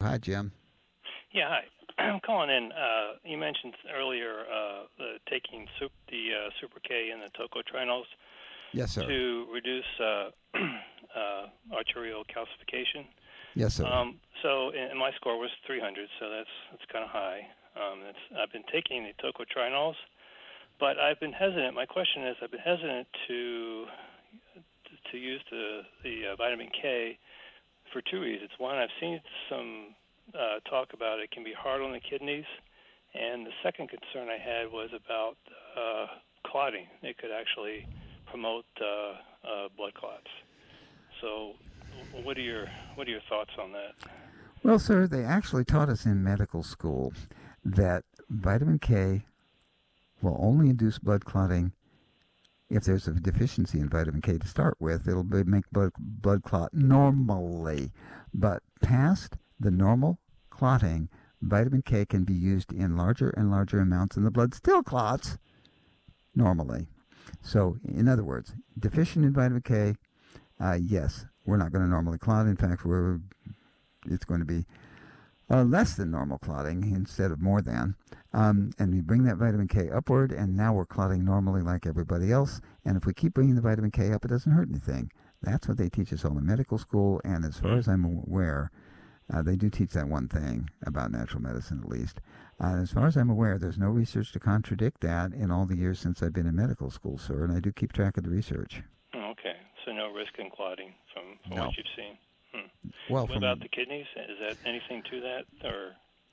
Hi, Jim. Yeah, hi. I'm calling in. You mentioned earlier taking the Super K and the tocotrienols Yes, sir. to reduce arterial calcification. Yes, sir. And my score was 300, so that's kind of high. I've been taking the tocotrienols, but I've been hesitant. My question is, I've been hesitant to use the vitamin K for two reasons. One, I've seen some talk about it can be hard on the kidneys, and the second concern I had was about clotting. It could actually promote blood clots. So, what are your thoughts on that? Well, sir, they actually taught us in medical school that vitamin K will only induce blood clotting if there's a deficiency in vitamin K to start with. It'll make blood clot normally, but past the normal clotting, vitamin K can be used in larger and larger amounts, and the blood still clots normally. So, in other words, deficient in vitamin K, yes, we're not going to normally clot. In fact, it's going to be less than normal clotting instead of more than. And we bring that vitamin K upward, and now we're clotting normally like everybody else. And if we keep bringing the vitamin K up, it doesn't hurt anything. That's what they teach us all in medical school, and as far as I'm aware, they do teach that one thing about natural medicine, at least. As far as I'm aware, there's no research to contradict that in all the years since I've been in medical school, sir, and I do keep track of the research. Okay, so no risk in clotting from No. what you've seen. Well, what about the kidneys? Is that anything to that, or?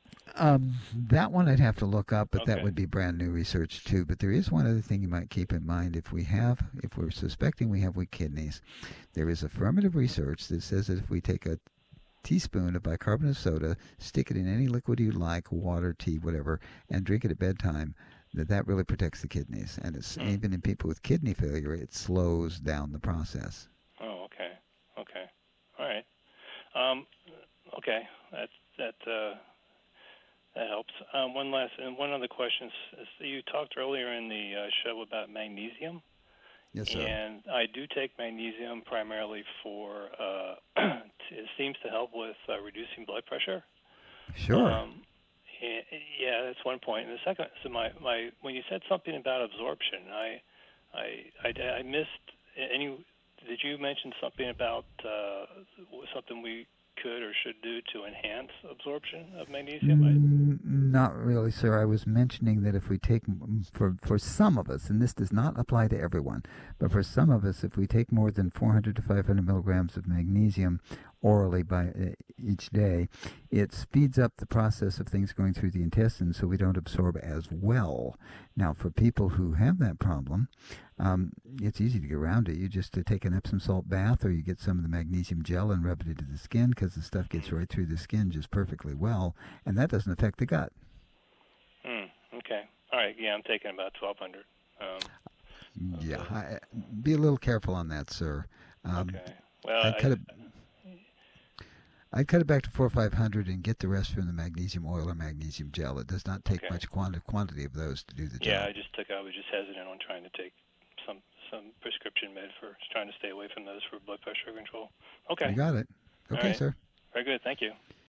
That one I'd have to look up, but Okay. that would be brand new research too. But there is one other thing you might keep in mind if we're suspecting we have weak kidneys. There is affirmative research that says that if we take a teaspoon of bicarbonate of soda, stick it in any liquid you like, water, tea, whatever, and drink it at bedtime, that really protects the kidneys. And it's even in people with kidney failure, it slows down the process. Oh, okay. Okay. All right. Okay. That helps. One other question is you talked earlier in the show about magnesium. Yes, sir. And I do take magnesium primarily for it seems to help with reducing blood pressure. Sure. Yeah, that's one point. And the second, so my when you said something about absorption, I missed any. Did you mention something about something we could or should do to enhance absorption of magnesium? Not really, sir. I was mentioning that if we take, for some of us, and this does not apply to everyone, but for some of us, if we take more than 400 to 500 milligrams of magnesium orally by each day, it speeds up the process of things going through the intestines so we don't absorb as well. Now, for people who have that problem, it's easy to get around it. You just take an Epsom salt bath, or you get some of the magnesium gel and rub it into the skin, because the stuff gets right through the skin just perfectly well, and that doesn't affect the gut. Okay. All right. Yeah, I'm taking about 1,200. Be a little careful on that, sir. Okay. Well, I'd cut it back to 400 or 500 and get the rest from the magnesium oil or magnesium gel. It does not take much quantity of those to do the job. Yeah, I was just hesitant on trying to take some prescription med for trying to stay away from those for blood pressure control. Okay. You got it. Okay, right. sir. Very good. Thank you.